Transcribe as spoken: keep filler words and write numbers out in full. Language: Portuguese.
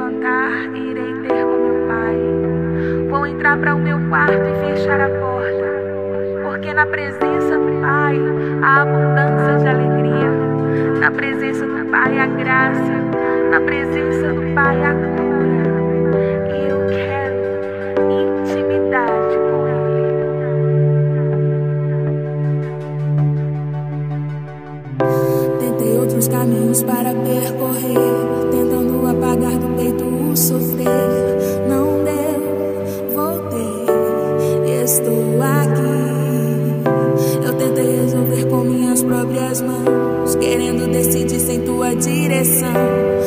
levantar e irei ter com meu Pai. Vou entrar para o meu quarto e fechar a porta, porque na presença do Pai há abundância de alegria. Na presença do Pai há graça. Na presença do Pai há cura. E eu quero intimidade com Ele. Tentei outros caminhos para percorrer, tentando apagar do peito o sofrer. Não deu, voltei e estou aqui. Eu tentei resolver com minhas próprias mãos, querendo decidir sem tua direção.